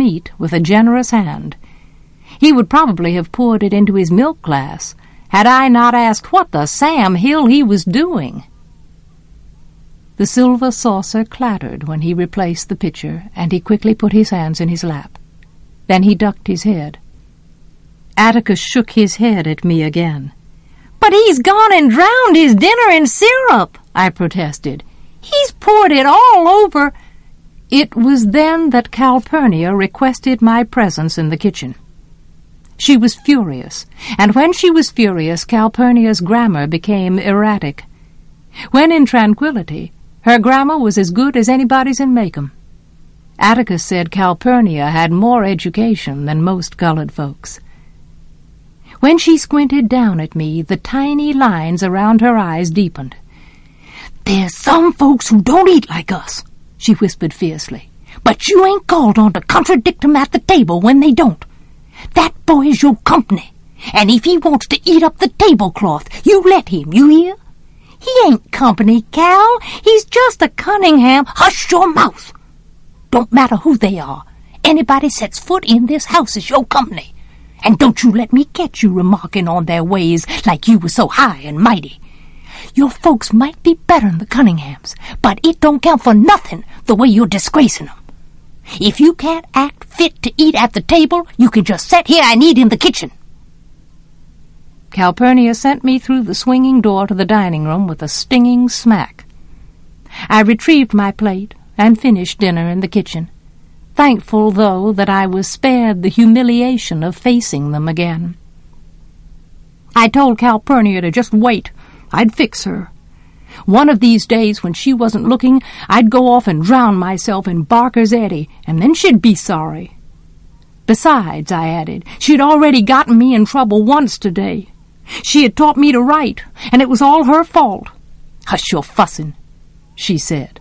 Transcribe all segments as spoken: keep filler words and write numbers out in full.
meat with a generous hand. He would probably have poured it into his milk glass, had I not asked what the Sam Hill he was doing. The silver saucer clattered when he replaced the pitcher, and he quickly put his hands in his lap. Then he ducked his head. Atticus shook his head at me again. "But he's gone and drowned his dinner in syrup," I protested. "He's poured it all over—" It was then that Calpurnia requested my presence in the kitchen. She was furious, and when she was furious, Calpurnia's grammar became erratic. When in tranquillity, her grammar was as good as anybody's in Macomb. Atticus said Calpurnia had more education than most colored folks. When she squinted down at me, the tiny lines around her eyes deepened. "There's some folks who don't eat like us," she whispered fiercely, "but you ain't called on to contradict 'em at the table when they don't. That boy is your company, and if he wants to eat up the tablecloth, you let him, you hear? He ain't company, Cal. He's just a Cunningham. Hush your mouth. Don't matter who they are. Anybody sets foot in this house is your company. And don't you let me catch you remarking on their ways like you was so high and mighty. Your folks might be better'n the Cunninghams, but it don't count for nothing the way you're disgracing 'em. If you can't act fit to eat at the table, you can just sit here and eat in the kitchen." Calpurnia sent me through the swinging door to the dining room with a stinging smack. I retrieved my plate and finished dinner in the kitchen, thankful, though, that I was spared the humiliation of facing them again. I told Calpurnia to just wait. I'd fix her. One of these days, when she wasn't looking, I'd go off and drown myself in Barker's eddy, and then she'd be sorry. Besides, I added, she'd already gotten me in trouble once today. She had taught me to write, and it was all her fault. "Hush your fussing," she said.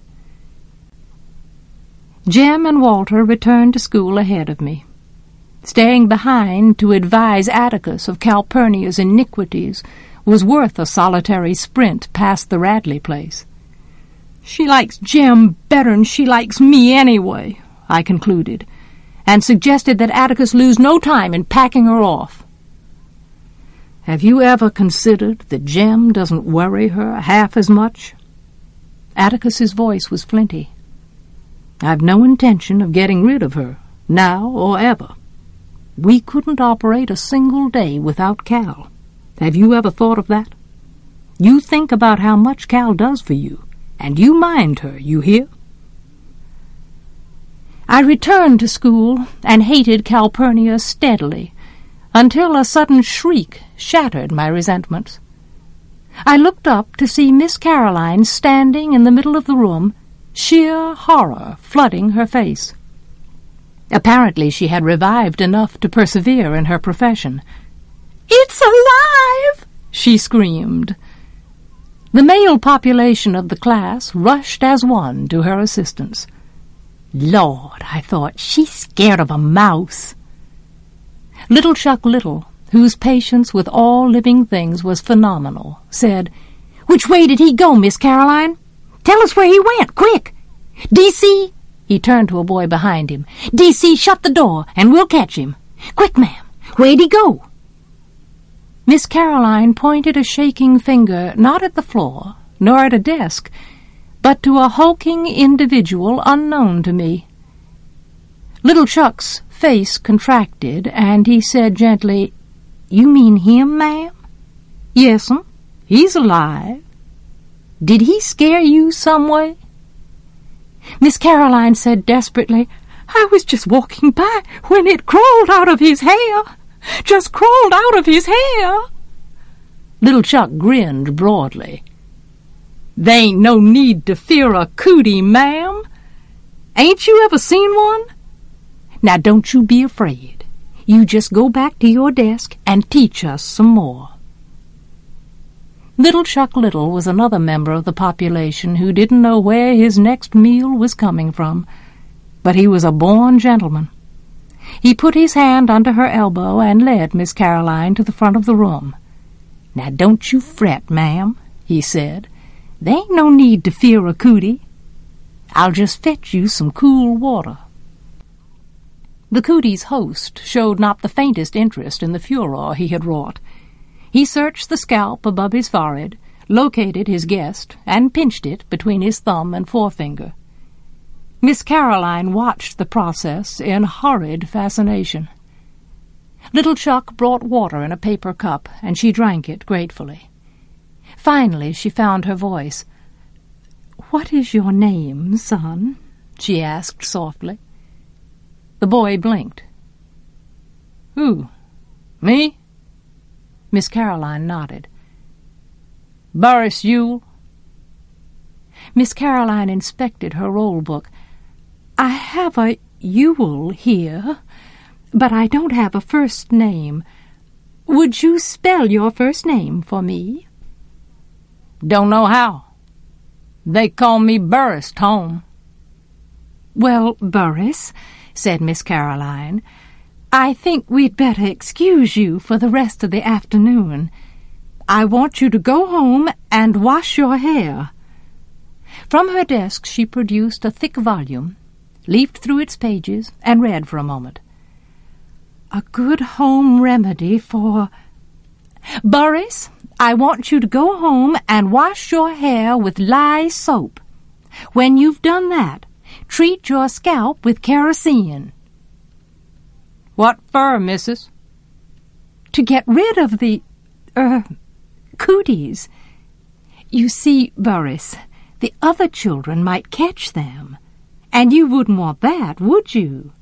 Jem and Walter returned to school ahead of me. Staying behind to advise Atticus of Calpurnia's iniquities was worth a solitary sprint past the Radley place. "She likes Jem better'n she likes me anyway," I concluded, and suggested that Atticus lose no time in packing her off. "Have you ever considered that Jem doesn't worry her half as much?" Atticus's voice was flinty. "I've no intention of getting rid of her, now or ever. We couldn't operate a single day without Cal. Have you ever thought of that? You think about how much Cal does for you, and you mind her, you hear?" I returned to school and hated Calpurnia steadily, until a sudden shriek shattered my resentments. I looked up to see Miss Caroline standing in the middle of the room, sheer horror flooding her face. Apparently she had revived enough to persevere in her profession. "It's alive!" she screamed. The male population of the class rushed as one to her assistance. Lord, I thought, she's scared of a mouse. Little Chuck Little, whose patience with all living things was phenomenal, said, "Which way did he go, Miss Caroline? Tell us where he went, quick! D C, he turned to a boy behind him. D C, shut the door, and we'll catch him. Quick, ma'am, where'd he go?" Miss Caroline pointed a shaking finger not at the floor, nor at a desk, but to a hulking individual unknown to me. Little Chuck's face contracted, and he said gently, "You mean him, ma'am?" "Yes'm, he's alive." "Did he scare you some way?" Miss Caroline said desperately, "I was just walking by when it crawled out of his hair. Just crawled out of his hair." Little Chuck grinned broadly. "There ain't no need to fear a cootie, ma'am. Ain't you ever seen one? Now don't you be afraid. You just go back to your desk and teach us some more." Little Chuck Little was another member of the population who didn't know where his next meal was coming from, but he was a born gentleman. He put his hand under her elbow and led Miss Caroline to the front of the room. "Now don't you fret, ma'am," he said. "There ain't no need to fear a cootie. I'll just fetch you some cool water." The Cooties' host showed not the faintest interest in the furor he had wrought. He searched the scalp above his forehead, located his guest, and pinched it between his thumb and forefinger. Miss Caroline watched the process in horrid fascination. Little Chuck brought water in a paper cup, and she drank it gratefully. Finally she found her voice. "What is your name, son?" she asked softly. The boy blinked. "Who? Me?" Miss Caroline nodded. "Burris Ewell." Miss Caroline inspected her roll book. "I have a Ewell here, but I don't have a first name. Would you spell your first name for me?" "Don't know how. They call me Burris, Tom." "Well, Burris," said Miss Caroline, "I think we'd better excuse you for the rest of the afternoon. I want you to go home and wash your hair." From her desk she produced a thick volume, leafed through its pages, and read for a moment. "A good home remedy for—" "Burris, I want you to go home and wash your hair with lye soap. When you've done that, treat your scalp with kerosene." "What for, missus?" "To get rid of the, er, cooties. You see, Burris, the other children might catch them, and you wouldn't want that, would you?"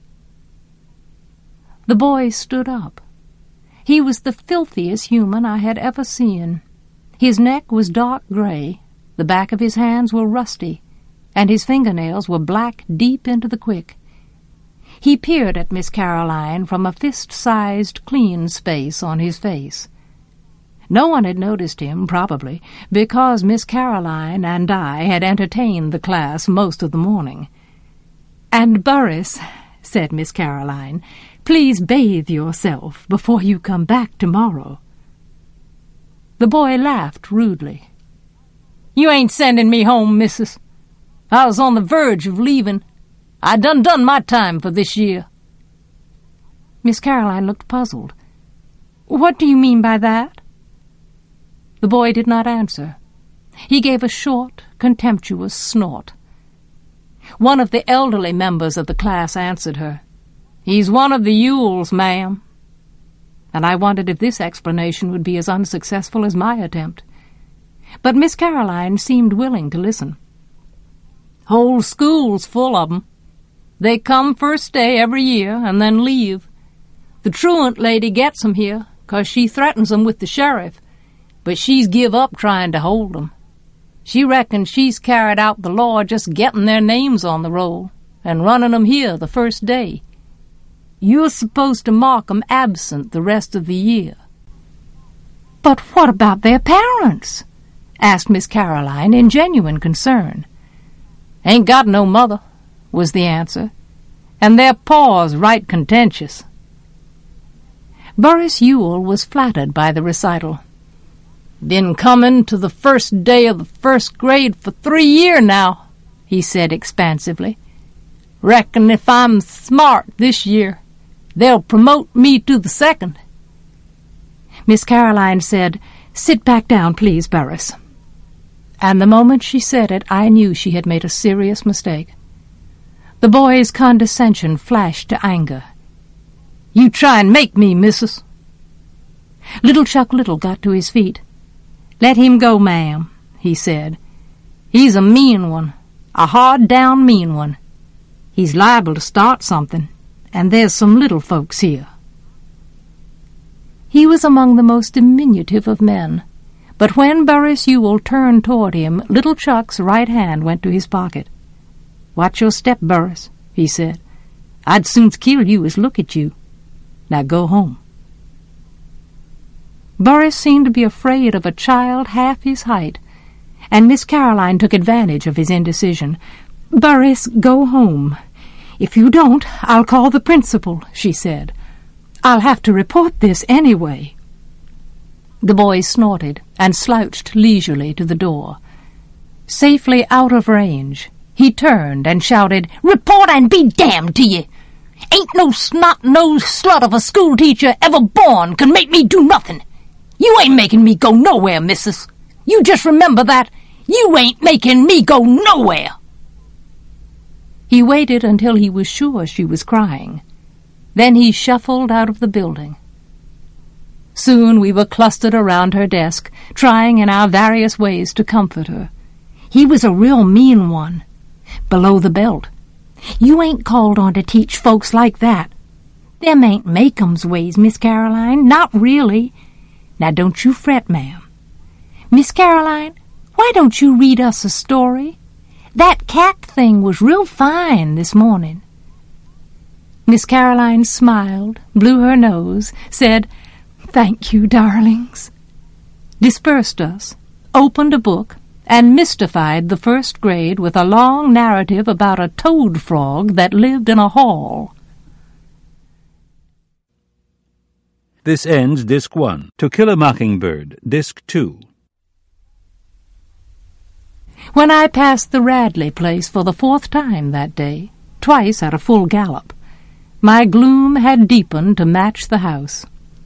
The boy stood up. He was the filthiest human I had ever seen. His neck was dark gray, the back of his hands were rusty, and his fingernails were black deep into the quick. He peered at Miss Caroline from a fist-sized clean space on his face. No one had noticed him, probably, because Miss Caroline and I had entertained the class most of the morning. "And, Burris," said Miss Caroline, "please bathe yourself before you come back tomorrow." The boy laughed rudely. "You ain't sending me home, missus. I was on the verge of leaving. I done done my time for this year." Miss Caroline looked puzzled. "What do you mean by that?" The boy did not answer. He gave a short, contemptuous snort. One of the elderly members of the class answered her. "He's one of the Ewells, ma'am." And I wondered if this explanation would be as unsuccessful as my attempt. But Miss Caroline seemed willing to listen. "Whole school's full of 'em. They come first day every year and then leave. The truant lady gets 'em here, 'cause she threatens 'em with the sheriff, but she's give up trying to hold 'em. She reckons she's carried out the law just getting their names on the roll and running 'em here the first day. You're supposed to mark 'em absent the rest of the year." "But what about their parents?" asked Miss Caroline in genuine concern. "Ain't got no mother," was the answer, "and their pa's right contentious." Burris Ewell was flattered by the recital. "Been comin' to the first day of the first grade for three year now," he said expansively. "Reckon if I'm smart this year, they'll promote me to the second." Miss Caroline said, "Sit back down, please, Burris." And the moment she said it, I knew she had made a serious mistake. The boy's condescension flashed to anger. "You try and make me, missus." Little Chuck Little got to his feet. "Let him go, ma'am," he said. "He's a mean one, a hard-down mean one. He's liable to start something, and there's some little folks here." He was among the most diminutive of men, but when Burris Ewell turned toward him, Little Chuck's right hand went to his pocket. "Watch your step, Burris," he said. "I'd soon kill you as look at you. Now go home." Burris seemed to be afraid of a child half his height, and Miss Caroline took advantage of his indecision. "Burris, go home. If you don't, I'll call the principal," she said. "I'll have to report this anyway." The boy snorted and slouched leisurely to the door. Safely out of range, he turned and shouted, "Report and be damned to ye! Ain't no snot-nosed slut of a schoolteacher ever born can make me do nothing. You ain't making me go nowhere, missus. You just remember that. You ain't making me go nowhere. He waited until he was sure she was crying. Then he shuffled out of the building. Soon we were clustered around her desk, trying in our various ways to comfort her. He was a real mean one. Below the belt. You ain't called on to teach folks like that. Them ain't Makeum's ways, Miss Caroline, not really. Now don't you fret, ma'am. Miss Caroline, why don't you read us a story? That cat thing was real fine this morning. Miss Caroline smiled, blew her nose, said, "Thank you, darlings," dispersed us, opened a book, and mystified the first grade with a long narrative about a toad frog that lived in a hall. This ends Disc one. To Kill a Mockingbird, Disc two. When I passed the Radley place for the fourth time that day, twice at a full gallop, my gloom had deepened to match the house.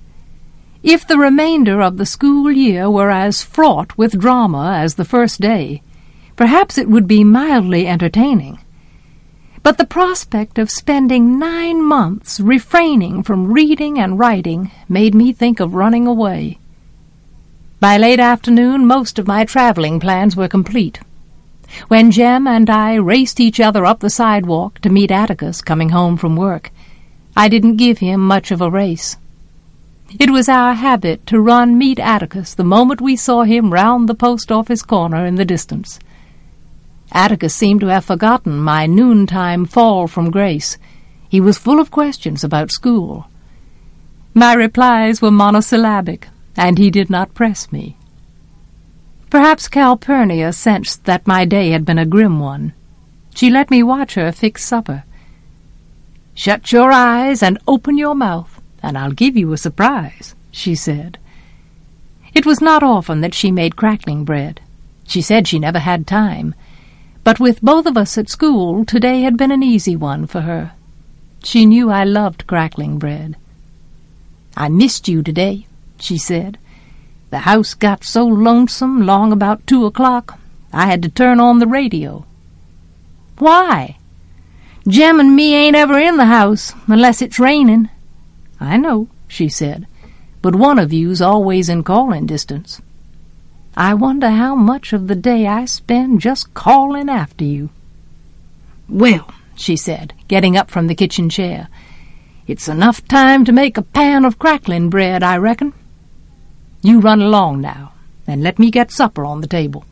If the remainder of the school year were as fraught with drama as the first day, perhaps it would be mildly entertaining. But the prospect of spending nine months refraining from reading and writing made me think of running away. By late afternoon, most of my traveling plans were complete. When Jem and I raced each other up the sidewalk to meet Atticus coming home from work, I didn't give him much of a race. It was our habit to run meet Atticus the moment we saw him round the post-office corner in the distance. Atticus seemed to have forgotten my noontime fall from grace. He was full of questions about school. My replies were monosyllabic, and he did not press me. Perhaps Calpurnia sensed that my day had been a grim one. She let me watch her fix supper. "Shut your eyes and open your mouth, and I'll give you a surprise," she said. It was not often that she made crackling bread. She said she never had time. But with both of us at school, today had been an easy one for her. She knew I loved crackling bread. "I missed you today," she said. "The house got so lonesome long about two o'clock, I had to turn on the radio." "Why?" "Jem and me ain't ever in the house, unless it's raining." "I know," she said, "but one of you's always in calling distance. I wonder how much of the day I spend just calling after you." "Well," she said, getting up from the kitchen chair, "it's enough time to make a pan of crackling bread, I reckon. You run along now, and let me get supper on the table."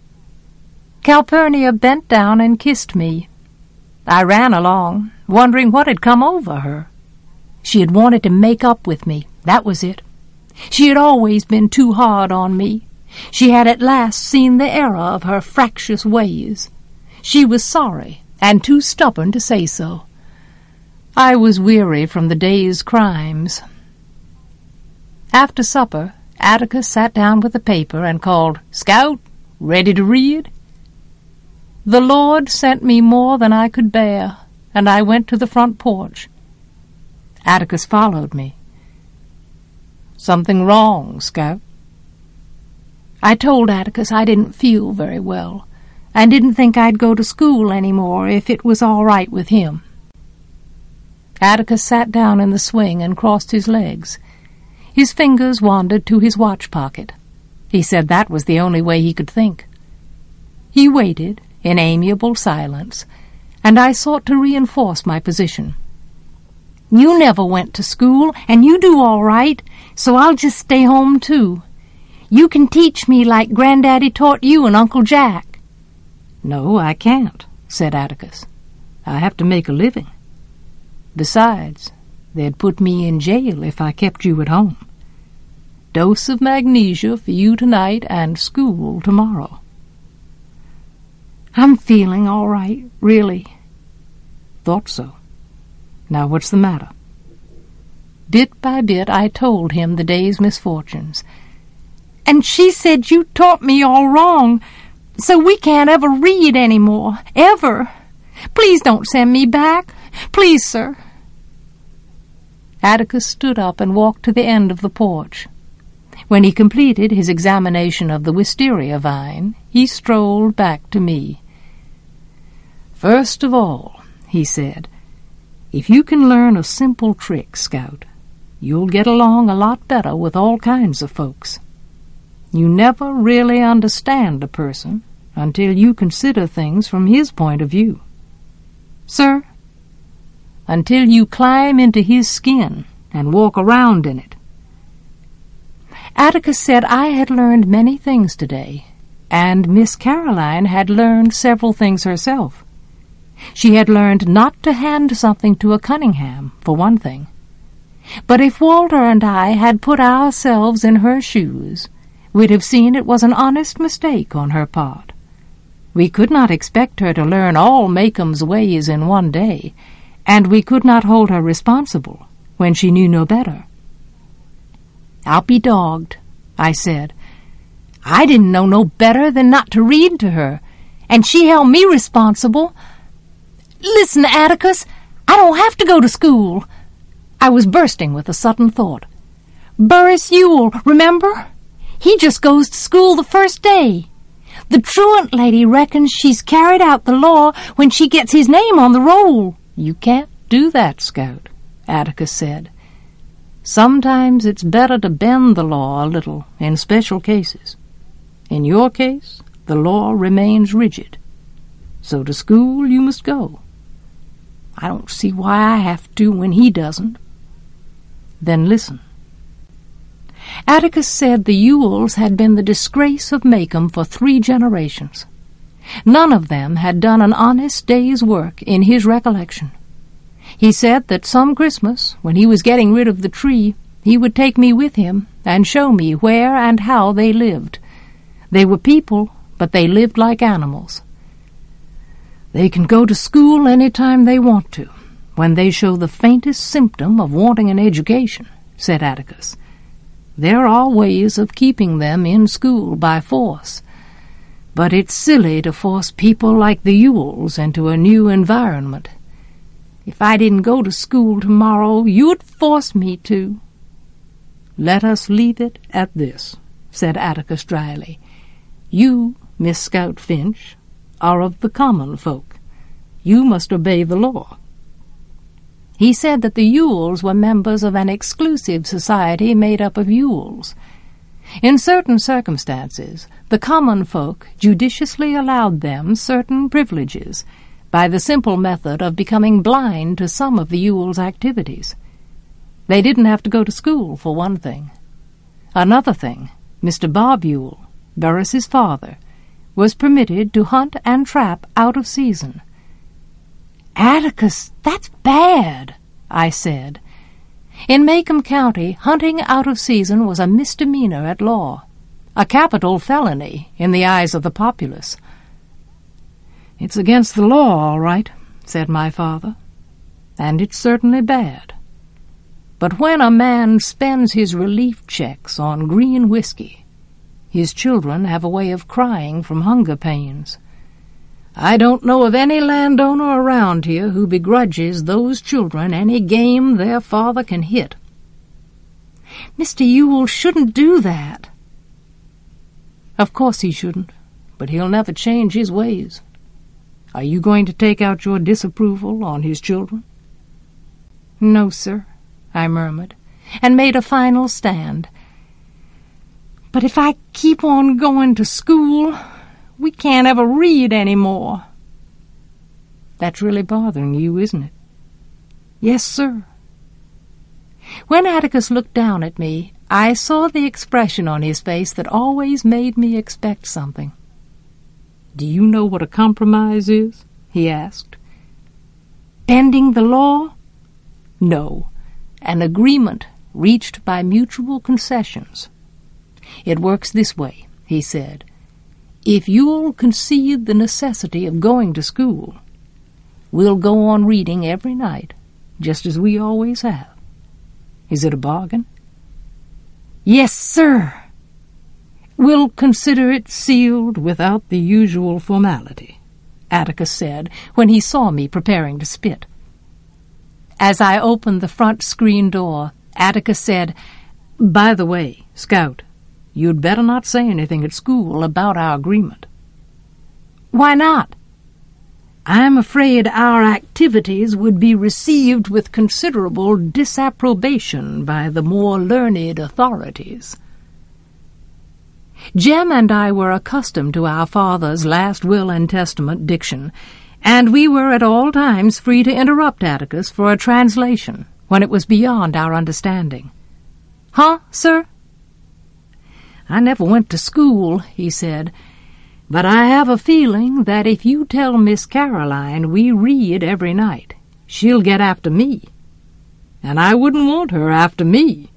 Calpurnia bent down and kissed me. I ran along, wondering what had come over her. She had wanted to make up with me, that was it. She had always been too hard on me. She had at last seen the error of her fractious ways. She was sorry, and too stubborn to say so. I was weary from the day's crimes. After supper, Atticus sat down with the paper and called, "Scout, ready to read?" The Lord sent me more than I could bear, and I went to the front porch. Atticus followed me. "Something wrong, Scout?" I told Atticus I didn't feel very well, and didn't think I'd go to school any more if it was all right with him. Atticus sat down in the swing and crossed his legs. His fingers wandered to his watch pocket. He said that was the only way he could think. He waited in amiable silence, and I sought to reinforce my position. "You never went to school, and you do all right, so I'll just stay home, too. You can teach me like Granddaddy taught you and Uncle Jack." "No, I can't," said Atticus. "I have to make a living. Besides, they'd put me in jail if I kept you at home. Dose of magnesia for you tonight and school tomorrow." "I'm feeling all right, really." "Thought so. Now what's the matter?" Bit by bit I told him the day's misfortunes. "And she said you taught me all wrong, so we can't ever read any more, ever. Please don't send me back. Please, sir. Atticus stood up and walked to the end of the porch. When he completed his examination of the wisteria vine, he strolled back to me. "First of all," he said, "if you can learn a simple trick, Scout, you'll get along a lot better with all kinds of folks. You never really understand a person until you consider things from his point of view." "Sir?" "Until you climb into his skin and walk around in it." Atticus said I had learned many things today, and Miss Caroline had learned several things herself. She had learned not to hand something to a Cunningham, for one thing. But if Walter and I had put ourselves in her shoes, we'd have seen it was an honest mistake on her part. We could not expect her to learn all Macomb's ways in one day, and we could not hold her responsible when she knew no better. "I'll be dogged," I said. "I didn't know no better than not to read to her, and she held me responsible. Listen, Atticus, I don't have to go to school." I was bursting with a sudden thought. "Burris Ewell, remember? He just goes to school the first day. The truant lady reckons she's carried out the law when she gets his name on the roll." "You can't do that, Scout," Atticus said. "Sometimes it's better to bend the law a little in special cases. In your case, the law remains rigid. So to school you must go." "I don't see why I have to when he doesn't." "Then listen." Atticus said the Ewells had been the disgrace of Macomb for three generations. None of them had done an honest day's work in his recollection. He said that some Christmas, when he was getting rid of the tree, he would take me with him and show me where and how they lived. They were people, but they lived like animals. "They can go to school any time they want to, when they show the faintest symptom of wanting an education," said Atticus. "There are ways of keeping them in school by force, but it's silly to force people like the Ewells into a new environment. If I didn't go to school tomorrow, you'd force me to." "Let us leave it at this," said Atticus dryly. "You, Miss Scout Finch, are of the common folk. You must obey the law." He said that the Ewells were members of an exclusive society made up of Ewells. In certain circumstances, the common folk judiciously allowed them certain privileges, by the simple method of becoming blind to some of the Ewells' activities. They didn't have to go to school, for one thing. Another thing, Mister Bob Ewell, Burris's father, was permitted to hunt and trap out of season. "Atticus, that's bad," I said. In Macomb County, hunting out of season was a misdemeanor at law, a capital felony in the eyes of the populace. "It's against the law, all right," said my father, "and it's certainly bad. But when a man spends his relief checks on green whiskey, his children have a way of crying from hunger pains. I don't know of any landowner around here who begrudges those children any game their father can hit." "Mister Ewell shouldn't do that." "Of course he shouldn't, but he'll never change his ways. Are you going to take out your disapproval on his children?" "No, sir," I murmured, and made a final stand. "But if I keep on going to school, we can't ever read any more." "That's really bothering you, isn't it?" "Yes, sir." When Atticus looked down at me, I saw the expression on his face that always made me expect something. "Do you know what a compromise is?" he asked. "Bending the law?" "No, an agreement reached by mutual concessions. It works this way," he said. "If you'll concede the necessity of going to school, we'll go on reading every night, just as we always have. Is it a bargain?" "Yes, sir." "We'll consider it sealed without the usual formality," Atticus said when he saw me preparing to spit. As I opened the front screen door, Atticus said, "By the way, Scout, you'd better not say anything at school about our agreement." "Why not?" "I'm afraid our activities would be received with considerable disapprobation by the more learned authorities." Jem and I were accustomed to our father's last will and testament diction, and we were at all times free to interrupt Atticus for a translation when it was beyond our understanding. "Huh, sir?" "I never went to school," he said, "but I have a feeling that if you tell Miss Caroline we read every night, she'll get after me. And I wouldn't want her after me."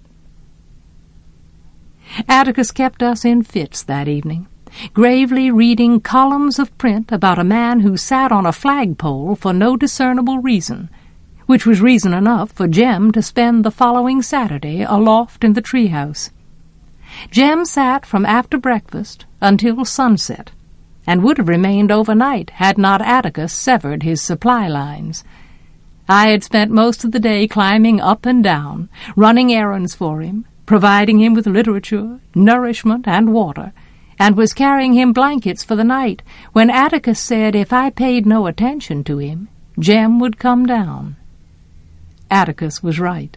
Atticus kept us in fits that evening, gravely reading columns of print about a man who sat on a flagpole for no discernible reason, which was reason enough for Jem to spend the following Saturday aloft in the treehouse. Jem sat from after breakfast until sunset, and would have remained overnight had not Atticus severed his supply lines. I had spent most of the day climbing up and down, running errands for him, providing him with literature, nourishment, and water, and was carrying him blankets for the night, when Atticus said if I paid no attention to him, Jem would come down. Atticus was right.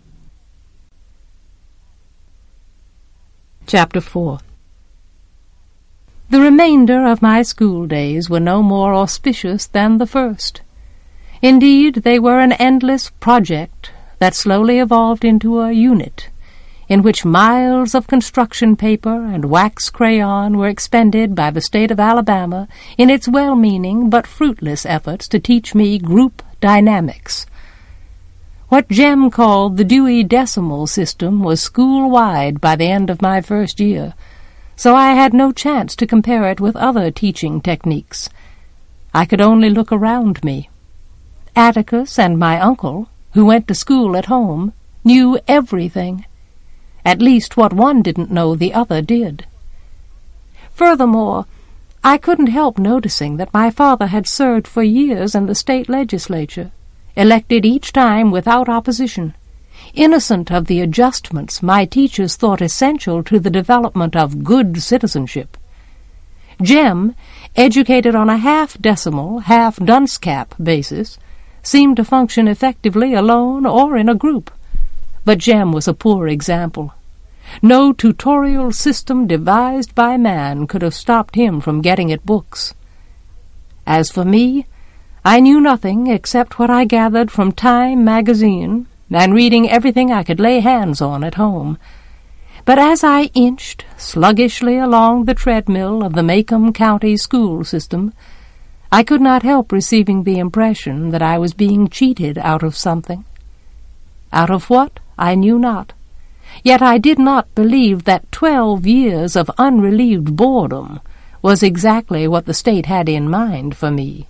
Chapter four. The remainder of my school days were no more auspicious than the first. Indeed, they were an endless project that slowly evolved into a unit, in which miles of construction paper and wax crayon were expended by the state of Alabama in its well-meaning but fruitless efforts to teach me group dynamics. What Jem called the Dewey Decimal System was school-wide by the end of my first year, so I had no chance to compare it with other teaching techniques. I could only look around me. Atticus and my uncle, who went to school at home, knew everything. At least what one didn't know the other did. Furthermore, I couldn't help noticing that my father had served for years in the state legislature, elected each time without opposition, innocent of the adjustments my teachers thought essential to the development of good citizenship. Jem, educated on a half-decimal, half-dunce-cap basis, seemed to function effectively alone or in a group. But Jem was a poor example. No tutorial system devised by man could have stopped him from getting at books. As for me, I knew nothing except what I gathered from Time magazine and reading everything I could lay hands on at home. But as I inched sluggishly along the treadmill of the Macomb County school system, I could not help receiving the impression that I was being cheated out of something. Out of what, I knew not. Yet I did not believe that twelve years of unrelieved boredom was exactly what the state had in mind for me.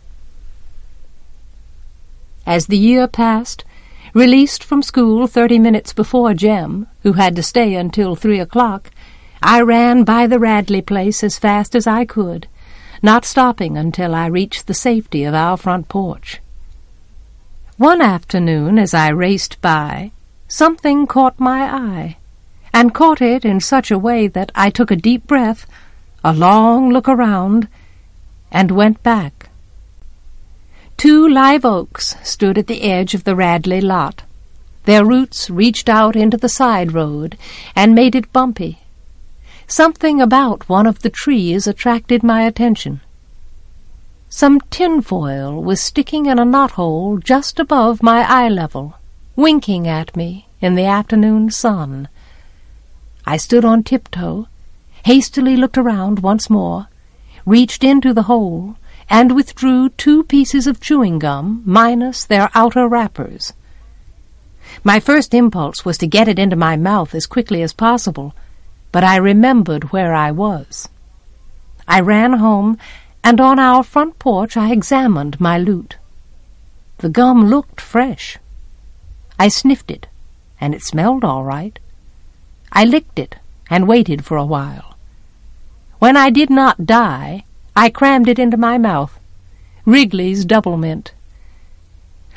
As the year passed, released from school thirty minutes before Jem, who had to stay until three o'clock, I ran by the Radley place as fast as I could, not stopping until I reached the safety of our front porch. One afternoon, as I raced by, something caught my eye, and caught it in such a way that I took a deep breath, a long look around, and went back. Two live oaks stood at the edge of the Radley lot. Their roots reached out into the side road and made it bumpy. Something about one of the trees attracted my attention. Some tinfoil was sticking in a knothole just above my eye level, winking at me in the afternoon sun. I stood on tiptoe, hastily looked around once more, reached into the hole, and withdrew two pieces of chewing gum minus their outer wrappers. My first impulse was to get it into my mouth as quickly as possible, but I remembered where I was. I ran home, and on our front porch I examined my loot. The gum looked fresh. I sniffed it, and it smelled all right. I licked it and waited for a while. When I did not die, I crammed it into my mouth. Wrigley's Double Mint.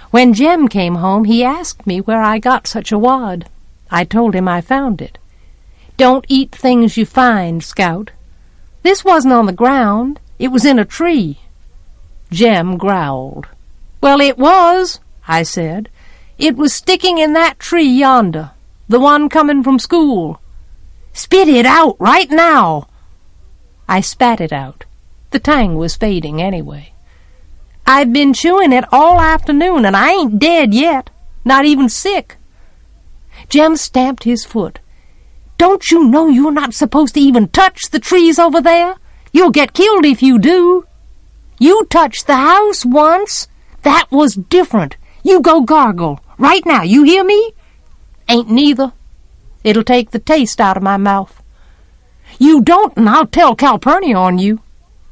When Jem came home, he asked me where I got such a wad. I told him I found it. Don't eat things you find, Scout. This wasn't on the ground. It was in a tree. Jem growled. Well, it was, I said. It was sticking in that tree yonder, the one coming from school. Spit it out right now. I spat it out. The tang was fading anyway. I've been chewing it all afternoon, and I ain't dead yet, not even sick. Jem stamped his foot. Don't you know you're not supposed to even touch the trees over there? You'll get killed if you do. You touched the house once. That was different. You go gargle, right now, you hear me? Ain't neither. It'll take the taste out of my mouth. You don't, and I'll tell Calpurnia on you.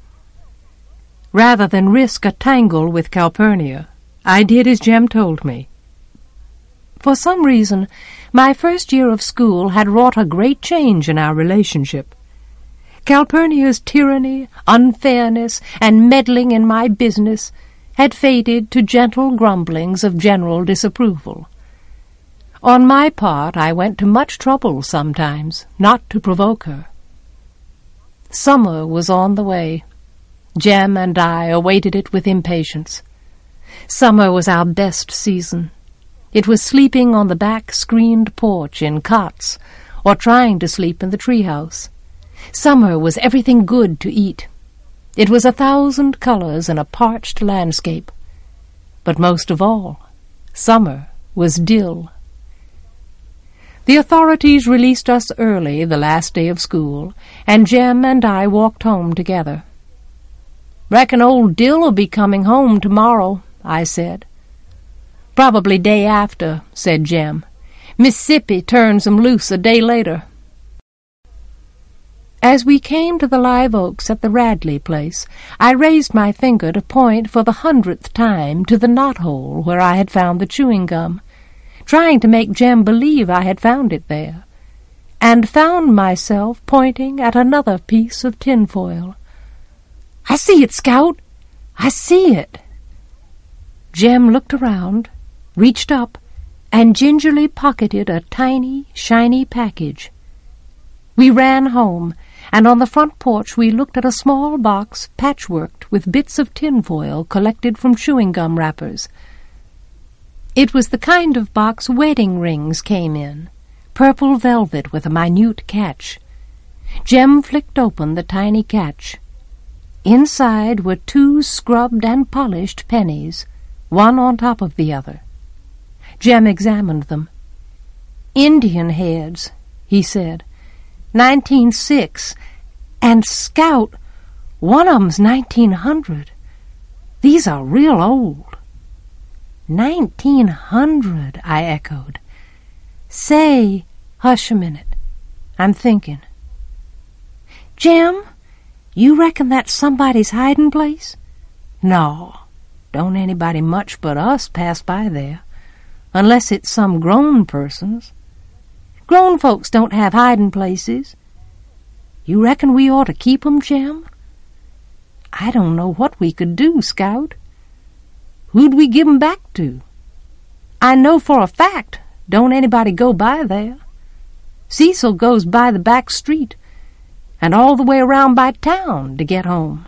Rather than risk a tangle with Calpurnia, I did as Jem told me. For some reason, my first year of school had wrought a great change in our relationship. Calpurnia's tyranny, unfairness, and meddling in my business had faded to gentle grumblings of general disapproval. On my part, I went to much trouble sometimes, not to provoke her. Summer was on the way. Jem and I awaited it with impatience. Summer was our best season. It was sleeping on the back screened porch in cots, or trying to sleep in the treehouse. Summer was everything good to eat. It was a thousand colors in a parched landscape. But most of all, summer was dill. The authorities released us early the last day of school, and Jem and I walked home together. Reckon old Dill'll be coming home tomorrow, I said. Probably day after, said Jem. Mississippi turns 'em loose a day later. As we came to the live oaks at the Radley place, I raised my finger to point for the hundredth time to the knothole where I had found the chewing gum, trying to make Jem believe I had found it there, and found myself pointing at another piece of tinfoil. I see it, Scout! I see it! Jem looked around, reached up, and gingerly pocketed a tiny, shiny package. We ran home, and on the front porch we looked at a small box patchworked with bits of tinfoil collected from chewing-gum wrappers. It was the kind of box wedding rings came in, purple velvet with a minute catch. Jem flicked open the tiny catch. Inside were two scrubbed and polished pennies, one on top of the other. Jem examined them. Indian heads, he said. Nineteen six, and Scout, one of 'em's nineteen hundred. These are real old. Nineteen hundred, I echoed. Say, hush a minute. I'm thinking. Jem, you reckon that's somebody's hiding place? No, don't anybody much but us pass by there, unless it's some grown person's. Grown folks don't have hiding places. You reckon we ought to keep 'em, Jem? I don't know what we could do, Scout. Who'd we give 'em back to? I know for a fact don't anybody go by there. Cecil goes by the back street, and all the way around by town to get home.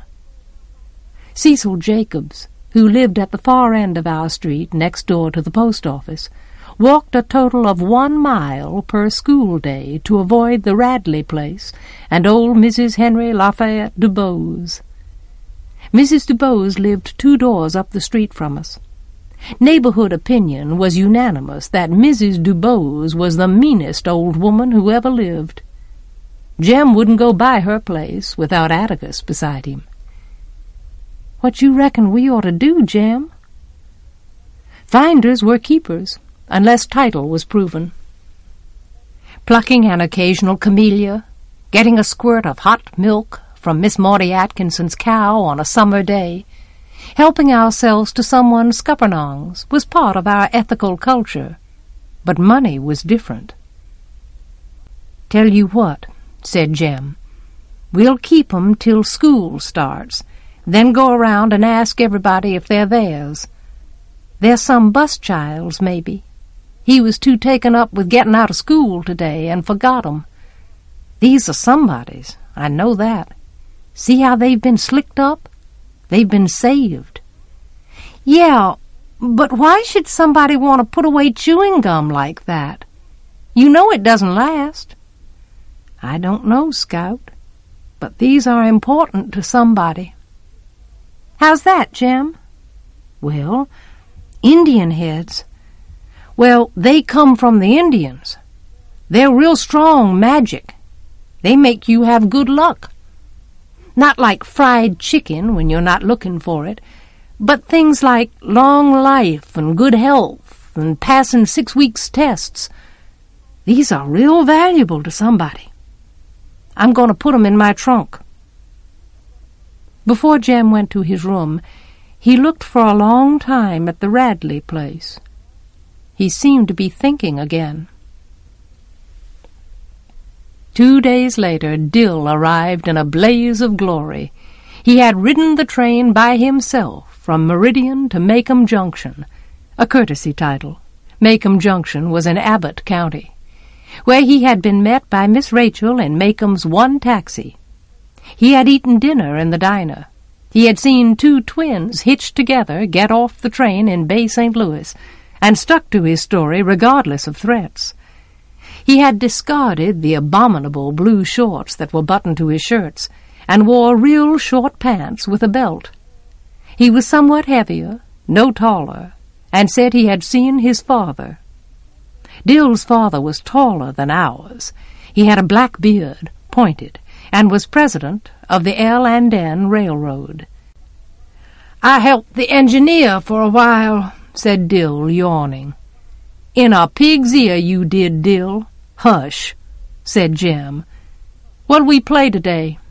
Cecil Jacobs, who lived at the far end of our street next door to the post office, walked a total of one mile per school day to avoid the Radley place and old Missus Henry Lafayette Dubose. Missus Dubose lived two doors up the street from us. Neighborhood opinion was unanimous that Missus Dubose was the meanest old woman who ever lived. Jem wouldn't go by her place without Atticus beside him. What you reckon we ought to do, Jem? Finders were keepers, unless title was proven. Plucking an occasional camellia, getting a squirt of hot milk from Miss Maudie Atkinson's cow on a summer day, helping ourselves to someone's scuppernongs was part of our ethical culture, but money was different. Tell you what, said Jem, we'll keep 'em till school starts, then go around and ask everybody if they're theirs. They're some bus childs, maybe. He was too taken up with getting out of school today and forgot 'em. These are somebody's, I know that. See how they've been slicked up? They've been saved. Yeah, but why should somebody want to put away chewing gum like that? You know it doesn't last. I don't know, Scout, but these are important to somebody. How's that, Jem? Well, Indian heads. Well, they come from the Indians. They're real strong magic. They make you have good luck. Not like fried chicken when you're not looking for it, but things like long life and good health and passing six weeks' tests. These are real valuable to somebody. I'm going to put 'em in my trunk. Before Jem went to his room, he looked for a long time at the Radley place. He seemed to be thinking again. Two days later, Dill arrived in a blaze of glory. He had ridden the train by himself from Meridian to Macomb Junction, a courtesy title. Macomb Junction was in Abbott County, where he had been met by Miss Rachel in Macomb's one taxi. He had eaten dinner in the diner. He had seen two twins hitched together get off the train in Bay Saint Louis, and stuck to his story regardless of threats. He had discarded the abominable blue shorts that were buttoned to his shirts, and wore real short pants with a belt. He was somewhat heavier, no taller, and said he had seen his father. Dill's father was taller than ours. He had a black beard, pointed, and was president of the L and N Railroad. "I helped the engineer for a while," said Dill, yawning. "In a pig's ear you did, Dill." "Hush," said Jem. "What'll we play today?"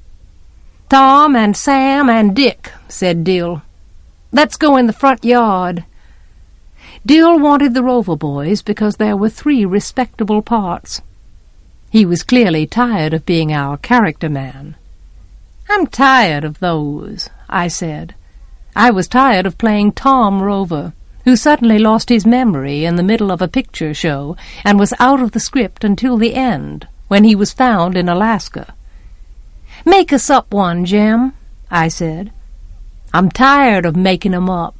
"Tom and Sam and Dick," said Dill. "Let's go in the front yard." Dill wanted the Rover boys because there were three respectable parts. He was clearly tired of being our character man. "I'm tired of those," I said. I was tired of playing Tom Rover, who suddenly lost his memory in the middle of a picture show and was out of the script until the end, when he was found in Alaska. "Make us up one, Jem," I said. "I'm tired of making 'em up."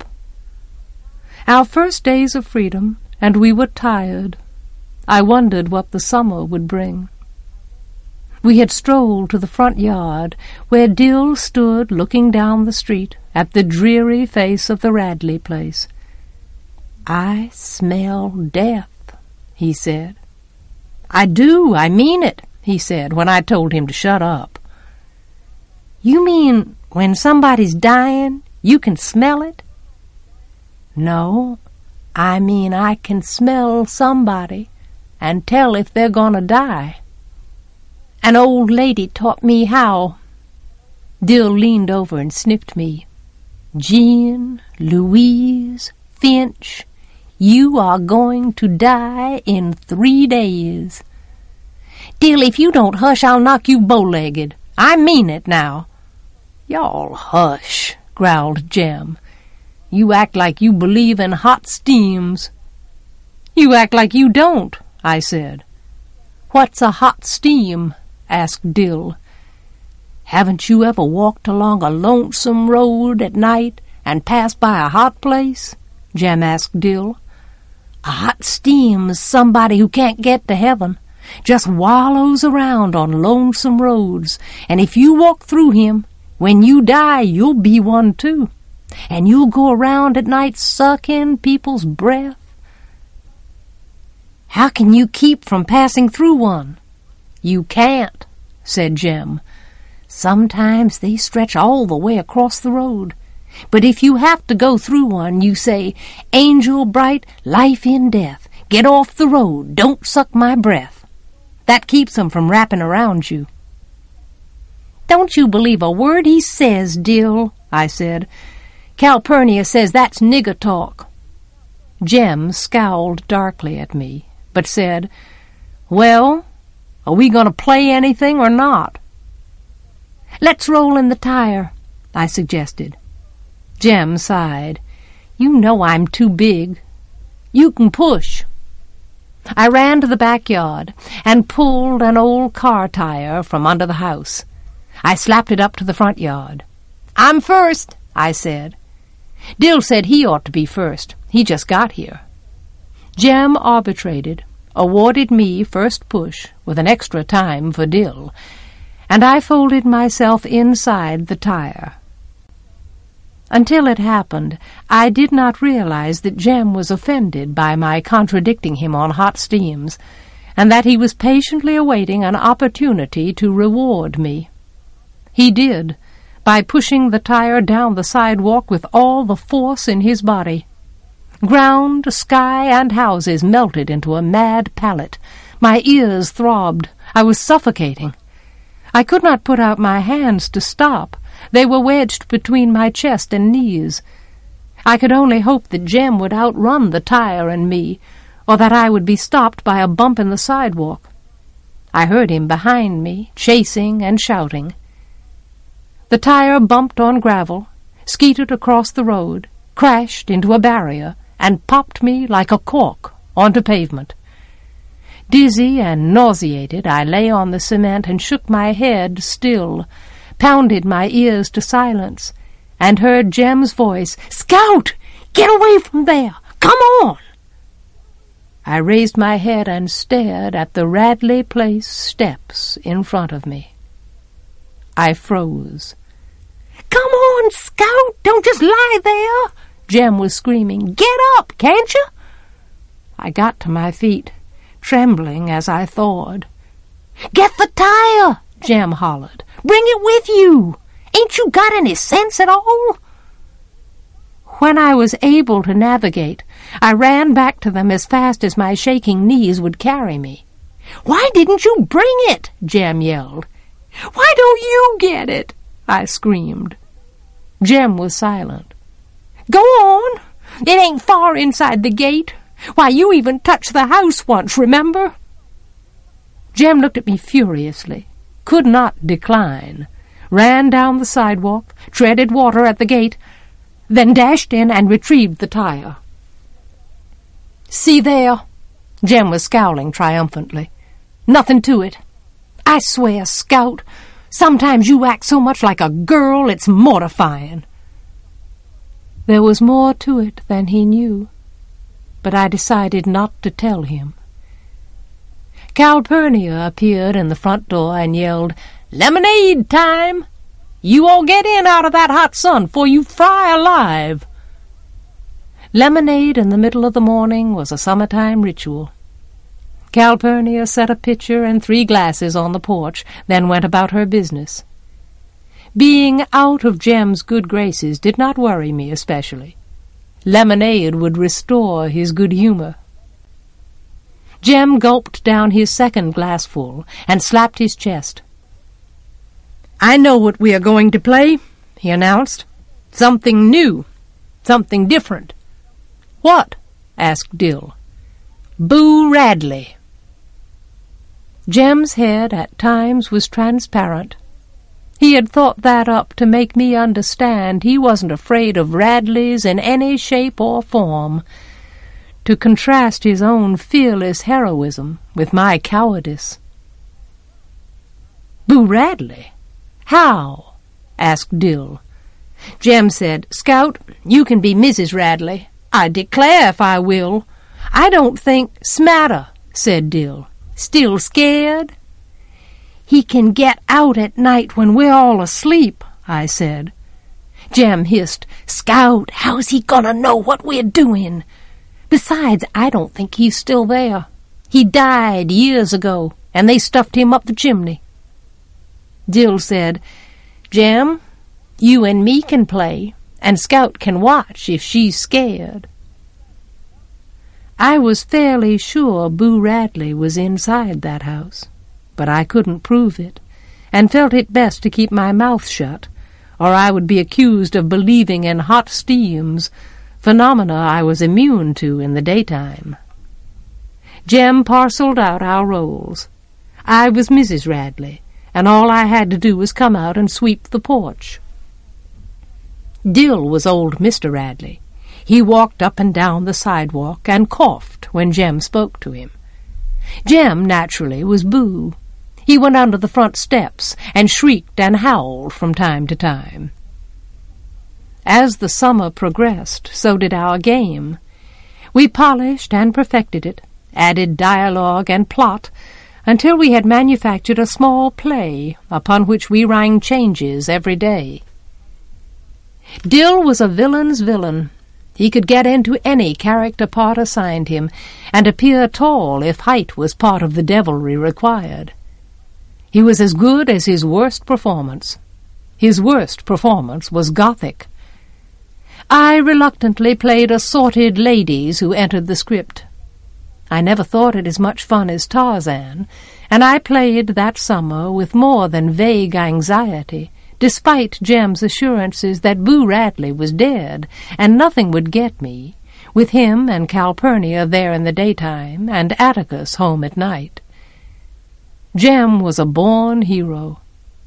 Our first days of freedom, and we were tired. I wondered what the summer would bring. We had strolled to the front yard, where Dill stood looking down the street at the dreary face of the Radley place. "I smell death," he said. "I do, I mean it," he said when I told him to shut up. "You mean when somebody's dying, you can smell it?" "No, I mean I can smell somebody and tell if they're gonna die. An old lady taught me how." Dill leaned over and sniffed me. "Jean, Louise, Finch, you are going to die in three days." "Dill, if you don't hush, I'll knock you bow-legged. I mean it now." "Y'all hush," growled Jem. "You act like you believe in hot steams." "You act like you don't," I said. "What's a hot steam?" asked Dill. "Haven't you ever walked along a lonesome road at night and passed by a hot place?" Jem asked Dill. "A hot steam's somebody who can't get to heaven, just wallows around on lonesome roads, and if you walk through him, when you die you'll be one too, and you'll go around at night sucking people's breath." "How can you keep from passing through one?" "You can't," said Jem. "Sometimes they stretch all the way across the road. But if you have to go through one, you say, 'Angel bright, life in death, get off the road, don't suck my breath.' That keeps 'em from wrapping around you." "Don't you believe a word he says, Dill," I said. "Calpurnia says that's nigger talk." Jem scowled darkly at me, but said, "Well, are we going to play anything or not?" "Let's roll in the tire," I suggested. Jem sighed. You know I'm too big. You can push." I ran to the backyard and pulled an old car tire from under the house. I slapped it up to the front yard. "I'm first," I said. Dill said he ought to be first. He just got here. Jem arbitrated, awarded me first push with an extra time for Dill, and I folded myself inside the tire. Until it happened, I did not realize that Jem was offended by my contradicting him on hot steams, and that he was patiently awaiting an opportunity to reward me. He did, by pushing the tire down the sidewalk with all the force in his body. Ground, sky, and houses melted into a mad pallet. My ears throbbed. I was suffocating. I could not put out my hands to stop. They were wedged between my chest and knees. I could only hope that Jem would outrun the tire and me, or that I would be stopped by a bump in the sidewalk. I heard him behind me, chasing and shouting. The tire bumped on gravel, skeeted across the road, crashed into a barrier, and popped me like a cork onto pavement. Dizzy and nauseated, I lay on the cement and shook my head still, pounded my ears to silence, and heard Jem's voice, "Scout! Get away from there! Come on!" I raised my head and stared at the Radley Place steps in front of me. I froze. "Come on, Scout! Don't just lie there!" Jem was screaming. "Get up, can't you?" I got to my feet, trembling as I thawed. "Get the tire!" Jem hollered. "Bring it with you! Ain't you got any sense at all?" When I was able to navigate, I ran back to them as fast as my shaking knees would carry me. "Why didn't you bring it?" Jem yelled. "Why don't you get it?" I screamed. Jem was silent. "Go on. It ain't far inside the gate. Why, you even touched the house once, remember?" Jem looked at me furiously, could not decline, ran down the sidewalk, treaded water at the gate, then dashed in and retrieved the tire. "See there?" Jem was scowling triumphantly. "Nothing to it. I swear, Scout, sometimes you act so much like a girl it's mortifying." There was more to it than he knew, but I decided not to tell him. Calpurnia appeared in the front door and yelled, "Lemonade time! You all get in out of that hot sun before you fry alive." Lemonade in the middle of the morning was a summertime ritual. Calpurnia set a pitcher and three glasses on the porch, then went about her business. Being out of Jem's good graces did not worry me especially. Lemonade would restore his good humor. Jem gulped down his second glassful and slapped his chest. "I know what we are going to play," he announced. "Something new. Something different." "What?" asked Dill. "Boo Radley." Jem's head at times was transparent. He had thought that up to make me understand he wasn't afraid of Radleys in any shape or form, to contrast his own fearless heroism with my cowardice. "Boo Radley? How?" asked Dill. Jem said, "Scout, you can be Missus Radley. I declare if I will. I don't think—" "Smatter," said Dill. "Still scared?" "He can get out at night when we're all asleep," I said. Jem hissed, "Scout, how's he gonna know what we're doing? Besides, I don't think he's still there. He died years ago, and they stuffed him up the chimney." Dill said, "Jem, you and me can play, and Scout can watch if she's scared." I was fairly sure Boo Radley was inside that house, but I couldn't prove it, and felt it best to keep my mouth shut, or I would be accused of believing in hot steams, phenomena I was immune to in the daytime. Jem parceled out our roles. I was Missus Radley, and all I had to do was come out and sweep the porch. Dill was old Mister Radley. He walked up and down the sidewalk and coughed when Jem spoke to him. Jem, naturally, was Boo. He went under the front steps and shrieked and howled from time to time. As the summer progressed, so did our game. We polished and perfected it, added dialogue and plot, until we had manufactured a small play upon which we rang changes every day. Dill was a villain's villain. He could get into any character part assigned him, and appear tall if height was part of the devilry required. He was as good as his worst performance. His worst performance was Gothic. I reluctantly played assorted ladies who entered the script. I never thought it as much fun as Tarzan, and I played that summer with more than vague anxiety, despite Jem's assurances that Boo Radley was dead, and nothing would get me, with him and Calpurnia there in the daytime, and Atticus home at night. Jem was a born hero.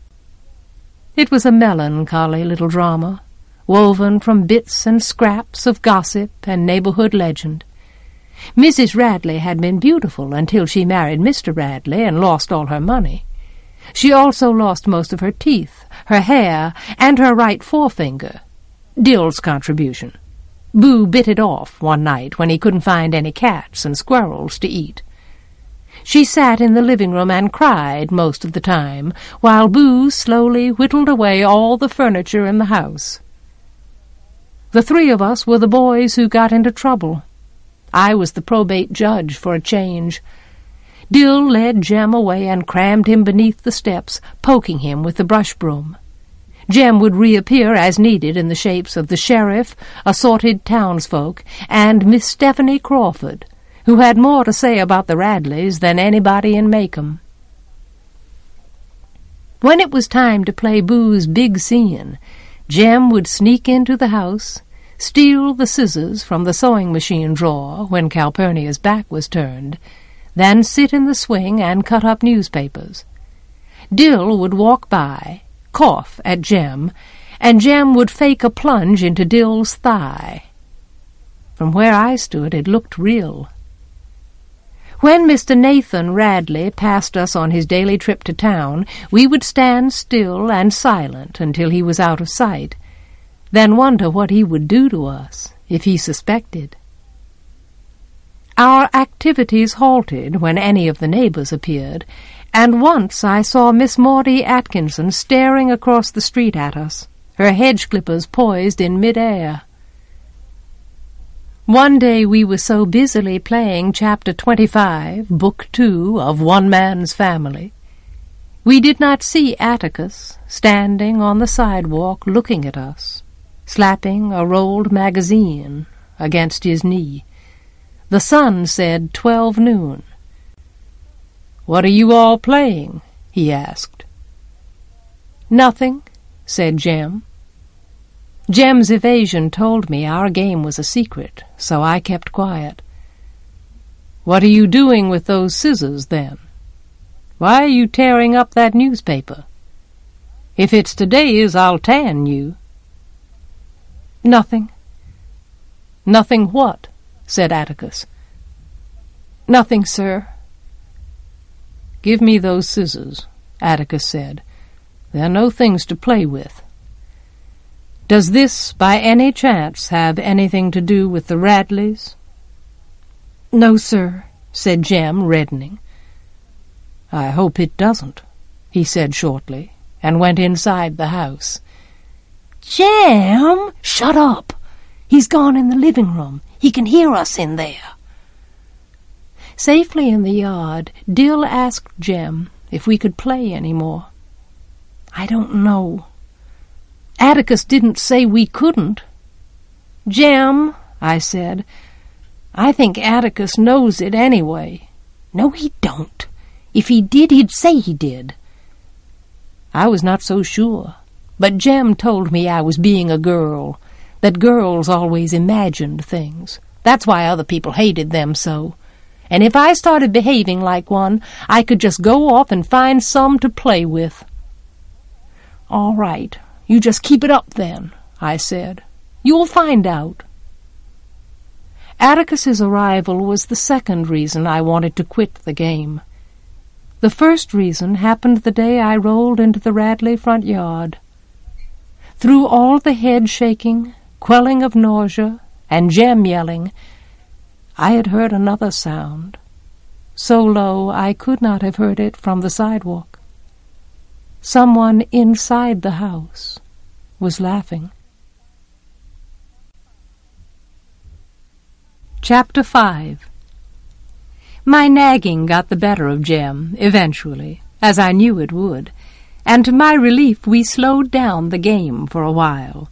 It was a melancholy little drama, woven from bits and scraps of gossip and neighborhood legend. Missus Radley had been beautiful until she married Mister Radley and lost all her money. She also lost most of her teeth, her hair, and her right forefinger. Dill's contribution. Boo bit it off one night when he couldn't find any cats and squirrels to eat. She sat in the living room and cried most of the time, while Boo slowly whittled away all the furniture in the house. The three of us were the boys who got into trouble. I was the probate judge for a change. Dill led Jem away and crammed him beneath the steps, poking him with the brush broom. Jem would reappear as needed in the shapes of the sheriff, assorted townsfolk, and Miss Stephanie Crawford, who had more to say about the Radleys than anybody in Macomb. When it was time to play Boo's big scene, Jem would sneak into the house, steal the scissors from the sewing-machine drawer when Calpurnia's back was turned, then sit in the swing and cut up newspapers. Dill would walk by, cough at Jem, and Jem would fake a plunge into Dill's thigh. From where I stood, it looked real. When Mister Nathan Radley passed us on his daily trip to town, we would stand still and silent until he was out of sight, then wonder what he would do to us if he suspected. Our activities halted when any of the neighbors appeared, and once I saw Miss Maudie Atkinson staring across the street at us, her hedge clippers poised in mid-air. One day we were so busily playing Chapter twenty-five, Book two of One Man's Family, we did not see Atticus standing on the sidewalk looking at us, slapping a rolled magazine against his knee. The sun said twelve noon. "What are you all playing?" he asked. "Nothing," said Jem. Jem's evasion told me our game was a secret, so I kept quiet. "What are you doing with those scissors, then? Why are you tearing up that newspaper? If it's today's, I'll tan you." "Nothing." "Nothing what?" said Atticus. "Nothing, sir." "Give me those scissors," Atticus said. "They're no things to play with. Does this, by any chance, have anything to do with the Radleys?" "No, sir," said Jem, reddening. "I hope it doesn't," he said shortly, and went inside the house. "Jem, shut up! He's gone in the living room. He can hear us in there." Safely in the yard, Dill asked Jem if we could play any more. "I don't know. Atticus didn't say we couldn't." "Jem," I said, "I think Atticus knows it anyway." "No, he don't. If he did, he'd say he did." I was not so sure, but Jem told me I was being a girl, that girls always imagined things. That's why other people hated them so. And if I started behaving like one, I could just go off and find some to play with. "All right, you just keep it up then," I said. "You'll find out." Atticus's arrival was the second reason I wanted to quit the game. The first reason happened the day I rolled into the Radley front yard. Through all the head-shaking, quelling of nausea, and Jem yelling, I had heard another sound, so low I could not have heard it from the sidewalk. Someone inside the house was laughing. Chapter five. My nagging got the better of Jem, eventually, as I knew it would, and to my relief we slowed down the game for a while.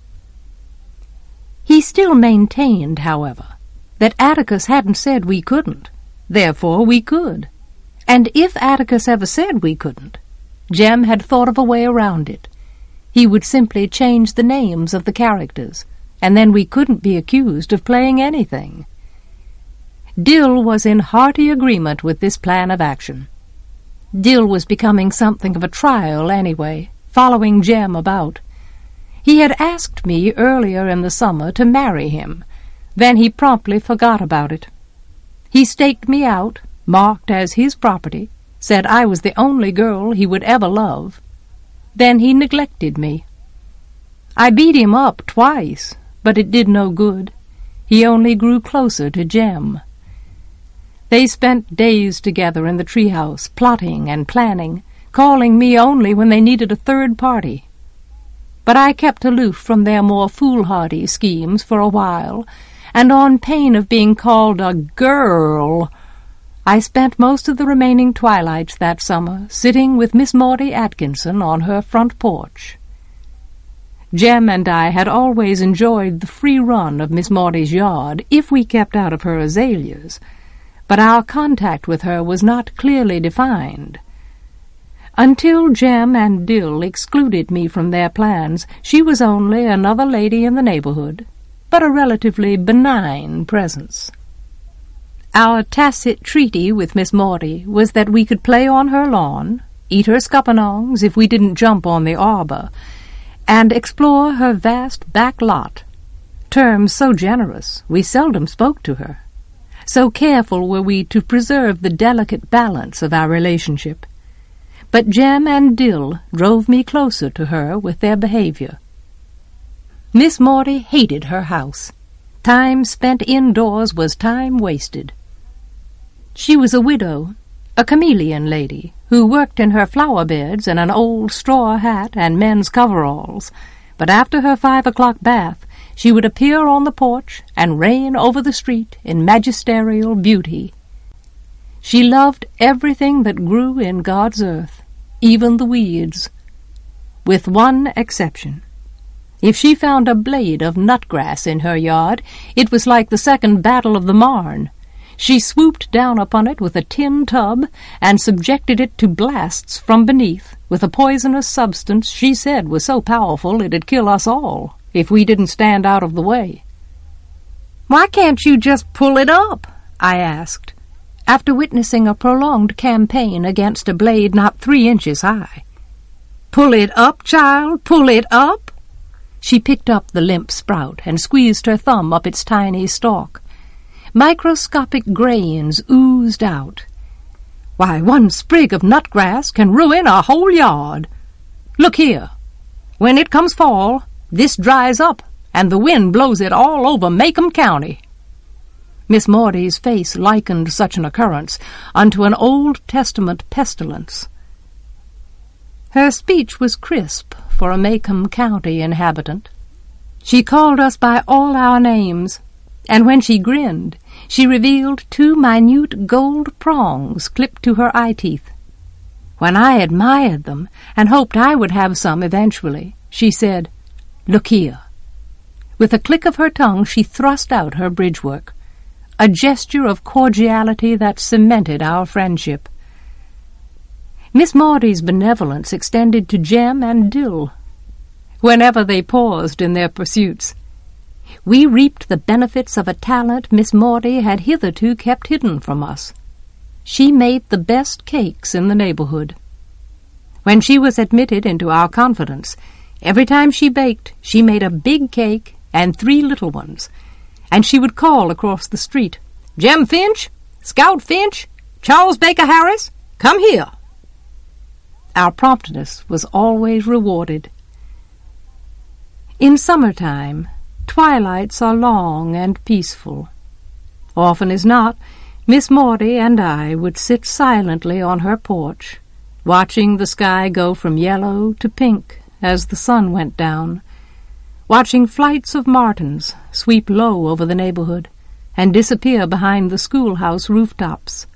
He still maintained, however, that Atticus hadn't said we couldn't, therefore we could, and if Atticus ever said we couldn't, Jem had thought of a way around it. He would simply change the names of the characters, and then we couldn't be accused of playing anything. Dill was in hearty agreement with this plan of action. Dill was becoming something of a trial anyway, following Jem about. He had asked me earlier in the summer to marry him. Then he promptly forgot about it. He staked me out, marked as his property, said I was the only girl he would ever love. Then he neglected me. I beat him up twice, but it did no good. He only grew closer to Jem. They spent days together in the treehouse, plotting and planning, calling me only when they needed a third party. But I kept aloof from their more foolhardy schemes for a while, and on pain of being called a girl, I spent most of the remaining twilights that summer sitting with Miss Maudie Atkinson on her front porch. Jem and I had always enjoyed the free run of Miss Maudie's yard if we kept out of her azaleas, but our contact with her was not clearly defined. Until Jem and Dill excluded me from their plans, she was only another lady in the neighborhood, but a relatively benign presence. Our tacit treaty with Miss Maudie was that we could play on her lawn, eat her scuppernongs if we didn't jump on the arbor, and explore her vast back lot, terms so generous we seldom spoke to her. So careful were we to preserve the delicate balance of our relationship. But Jem and Dill drove me closer to her with their behavior. Miss Maudie hated her house. Time spent indoors was time wasted. She was a widow, a chameleon lady, who worked in her flower beds in an old straw hat and men's coveralls, but after her five o'clock bath she would appear on the porch and reign over the street in magisterial beauty. She loved everything that grew in God's earth, even the weeds, with one exception. If she found a blade of nutgrass in her yard, it was like the Second Battle of the Marne. She swooped down upon it with a tin tub and subjected it to blasts from beneath with a poisonous substance she said was so powerful it'd kill us all if we didn't stand out of the way. "Why can't you just pull it up?" I asked, after witnessing a prolonged campaign against a blade not three inches high. "Pull it up, child, pull it up." She picked up the limp sprout and squeezed her thumb up its tiny stalk. Microscopic grains oozed out. "Why, one sprig of nutgrass can ruin a whole yard. Look here. When it comes fall, this dries up, and the wind blows it all over Macomb County." Miss Maudie's face likened such an occurrence unto an Old Testament pestilence. Her speech was crisp for a Macomb County inhabitant. She called us by all our names, and when she grinned, she revealed two minute gold prongs clipped to her eye-teeth. When I admired them and hoped I would have some eventually, she said, "Look here." With a click of her tongue she thrust out her bridge-work, a gesture of cordiality that cemented our friendship. Miss Maudie's benevolence extended to Jem and Dill. Whenever they paused in their pursuits, we reaped the benefits of a talent Miss Maudie had hitherto kept hidden from us. She made the best cakes in the neighborhood. When she was admitted into our confidence, every time she baked, she made a big cake and three little ones, and she would call across the street, "Jem Finch, Scout Finch, Charles Baker Harris, come here." Our promptness was always rewarded. In summertime, twilights are long and peaceful. Often as not, Miss Maudie and I would sit silently on her porch, watching the sky go from yellow to pink as the sun went down, watching flights of martins sweep low over the neighborhood and disappear behind the schoolhouse rooftops.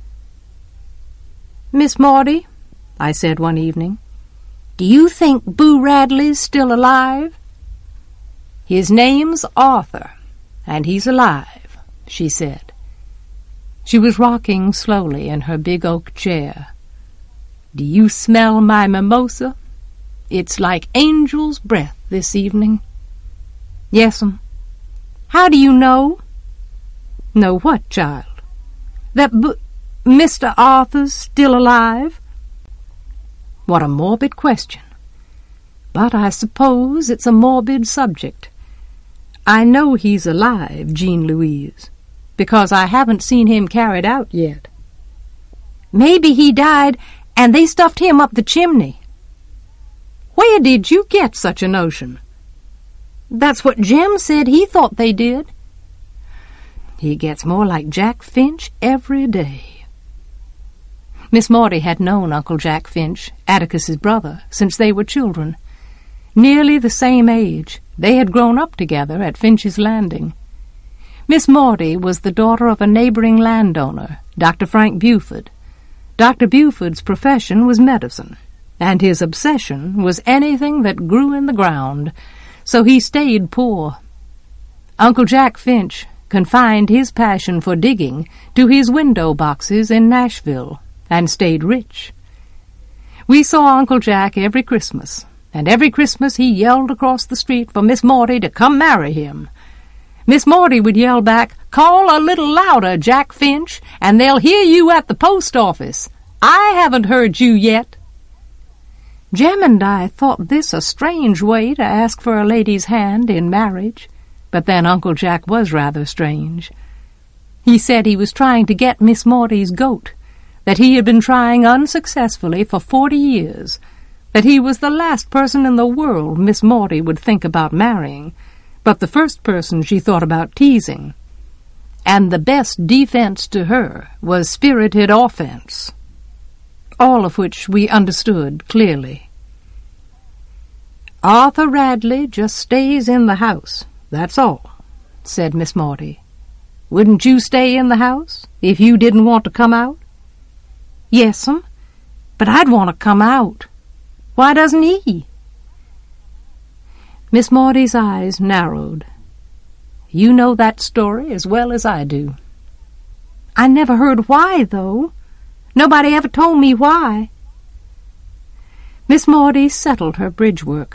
"Miss Maudie," I said one evening, "do you think Boo Radley's still alive?" "His name's Arthur, and he's alive," she said. She was rocking slowly in her big oak chair. "Do you smell my mimosa? It's like angel's breath this evening." "Yes'm." "How do you know?" "Know what, child?" "That B- Mister Arthur's still alive." What a morbid question. But I suppose it's a morbid subject. I know he's alive, Jean Louise, because I haven't seen him carried out yet. "Maybe he died and they stuffed him up the chimney." "Where did you get such a notion?" "That's what Jem said he thought they did." He gets more like Jack Finch every day. Miss Maudie had known Uncle Jack Finch, Atticus's brother, since they were children. Nearly the same age, they had grown up together at Finch's Landing. Miss Maudie was the daughter of a neighboring landowner, Doctor Frank Buford. Doctor Buford's profession was medicine, and his obsession was anything that grew in the ground, so he stayed poor. Uncle Jack Finch confined his passion for digging to his window boxes in Nashville, and stayed rich. We saw Uncle Jack every Christmas, and every Christmas he yelled across the street for Miss Maudie to come marry him. Miss Maudie would yell back, "Call a little louder, Jack Finch, and they'll hear you at the post office. I haven't heard you yet." Jem and I thought this a strange way to ask for a lady's hand in marriage, but then Uncle Jack was rather strange. He said he was trying to get Miss Maudie's goat, that he had been trying unsuccessfully for forty years, that he was the last person in the world Miss Maudie would think about marrying, but the first person she thought about teasing, and the best defense to her was spirited offense, all of which we understood clearly. "Arthur Radley just stays in the house, that's all," said Miss Maudie. "Wouldn't you stay in the house if you didn't want to come out?" "Yes'm, but I'd want to come out. Why doesn't he?" Miss Maudie's eyes narrowed. "You know that story as well as I do." "I never heard why, though. Nobody ever told me why." Miss Maudie settled her bridge work.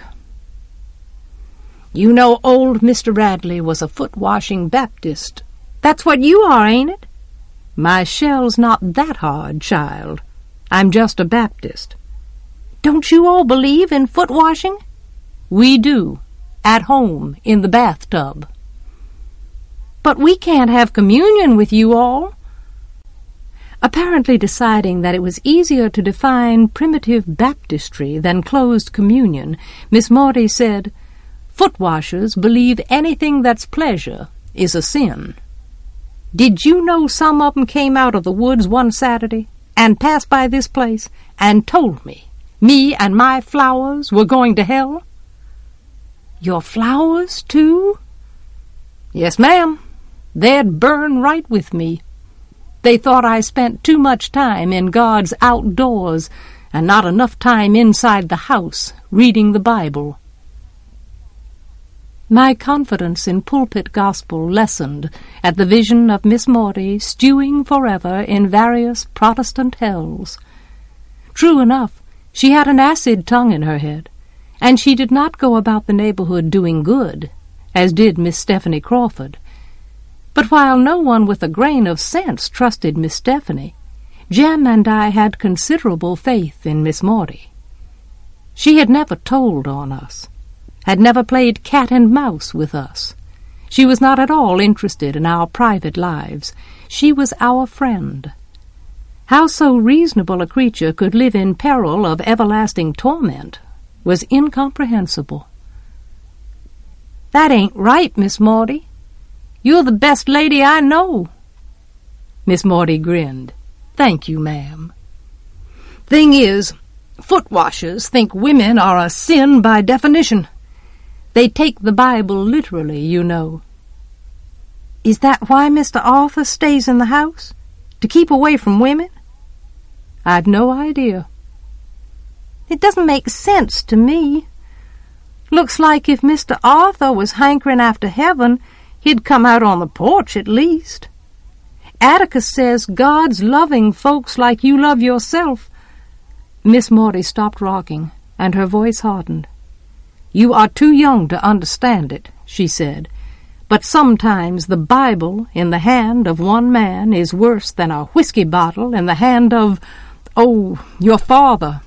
"You know old Mister Radley was a foot-washing Baptist. That's what you are, ain't it?" "My shell's not that hard, child. I'm just a Baptist." "Don't you all believe in foot-washing?" "We do. At home, in the bathtub." "But we can't have communion with you all." Apparently deciding that it was easier to define primitive baptistry than closed communion, Miss Maudie said, "Foot-washers believe anything that's pleasure is a sin. Did you know some of 'em came out of the woods one Saturday and passed by this place and told me me and my flowers were going to hell?" "Your flowers, too?" "Yes, ma'am. They'd burn right with me. They thought I spent too much time in God's outdoors and not enough time inside the house reading the Bible." My confidence in pulpit gospel lessened at the vision of Miss Maudie stewing forever in various Protestant hells. True enough, she had an acid tongue in her head, and she did not go about the neighborhood doing good, as did Miss Stephanie Crawford. But while no one with a grain of sense trusted Miss Stephanie, Jem and I had considerable faith in Miss Maudie. She had never told on us, had never played cat and mouse with us, She was not at all interested in our private lives. She was our friend. How so reasonable a creature could live in peril of everlasting torment was incomprehensible. "That ain't right, Miss Maudie. You're the best lady I know." Miss Maudie grinned. "Thank you, ma'am. Thing is, foot washers think women are a sin by definition. They take the Bible literally, you know." "Is that why Mister Arthur stays in the house? To keep away from women?" "I've no idea." "It doesn't make sense to me. Looks like if Mister Arthur was hankering after heaven, he'd come out on the porch at least. Atticus says God's loving folks like you love yourself." Miss Maudie stopped rocking, and her voice hardened. "You are too young to understand it," she said, "but sometimes the Bible in the hand of one man is worse than a whiskey bottle in the hand of, oh, your father."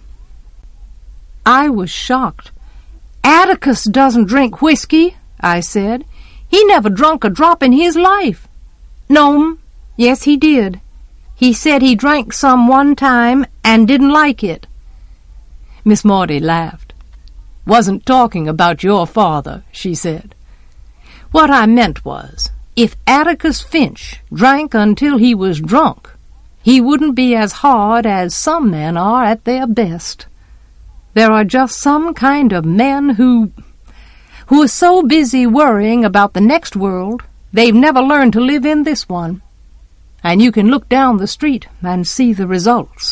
I was shocked. "Atticus doesn't drink whiskey," I said. "He never drunk a drop in his life." "No'm, yes he did. He said he drank some one time and didn't like it." Miss Maudie laughed. "Wasn't talking about your father," she said. "What I meant was, if Atticus Finch drank until he was drunk, he wouldn't be as hard as some men are at their best. There are just some kind of men who, who are so busy worrying about the next world, they've never learned to live in this one. And you can look down the street and see the results."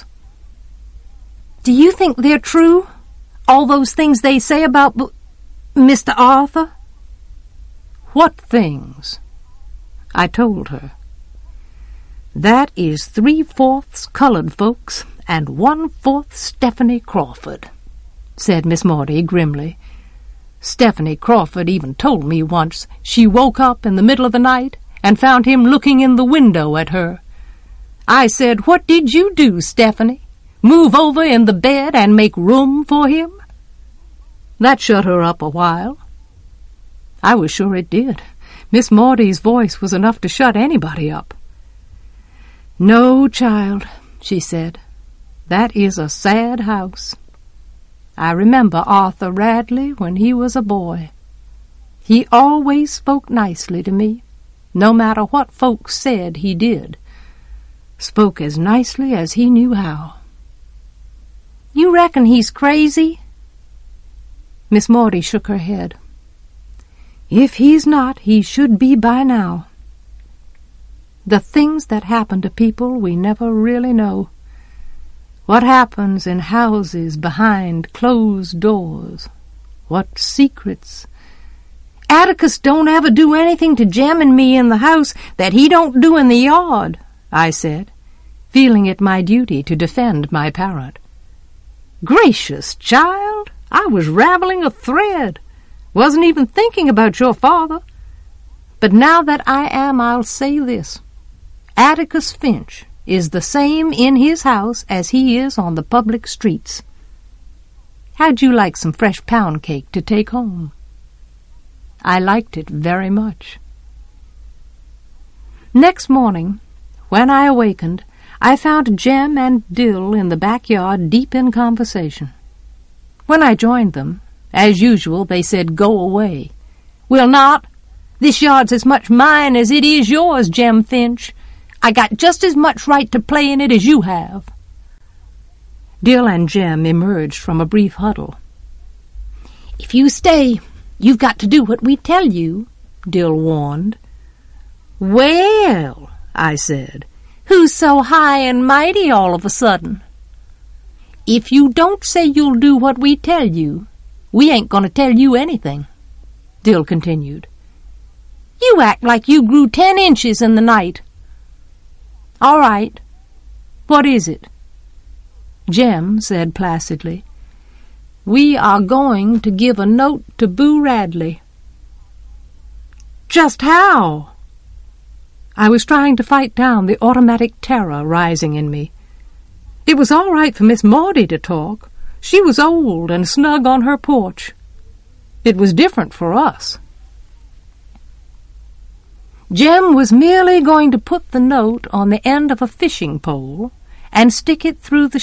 "Do you think they're true? All those things they say about B- Mister Arthur?" "What things?" I told her. "That is three-fourths colored folks and one-fourth Stephanie Crawford," said Miss Maudie grimly. "Stephanie Crawford even told me once she woke up in the middle of the night and found him looking in the window at her. I said, 'What did you do, Stephanie? Move over in the bed and make room for him?' That shut her up a while." I was sure it did. Miss Maudie's voice was enough to shut anybody up. "No, child," she said. "That is a sad house. I remember Arthur Radley when he was a boy. He always spoke nicely to me, no matter what folks said he did. Spoke as nicely as he knew how." "You reckon he's crazy?" Miss Maudie shook her head. "If he's not, he should be by now. The things that happen to people we never really know. What happens in houses behind closed doors. What secrets. Atticus don't ever do anything to Jem and me in the house that he don't do in the yard," I said, feeling it my duty to defend my parent. "Gracious, child, I was raveling a thread. Wasn't even thinking about your father. But now that I am, I'll say this. Atticus Finch is the same in his house as he is on the public streets. How'd you like some fresh pound cake to take home?" I liked it very much. Next morning, when I awakened, I found Jem and Dill in the backyard deep in conversation. When I joined them, as usual, they said, "Go away." "We'll not. This yard's as much mine as it is yours, Jem Finch. I got just as much right to play in it as you have." Dill and Jem emerged from a brief huddle. "If you stay, you've got to do what we tell you," Dill warned. "Well," I said, "who's so high and mighty all of a sudden?" "If you don't say you'll do what we tell you, we ain't going to tell you anything," Dill continued. "You act like you grew ten inches in the night." "All right. What is it?" Jem said placidly, "We are going to give a note to Boo Radley." "Just how?" I was trying to fight down the automatic terror rising in me. It was all right for Miss Maudie to talk. She was old and snug on her porch. It was different for us. Jem was merely going to put the note on the end of a fishing pole and stick it through the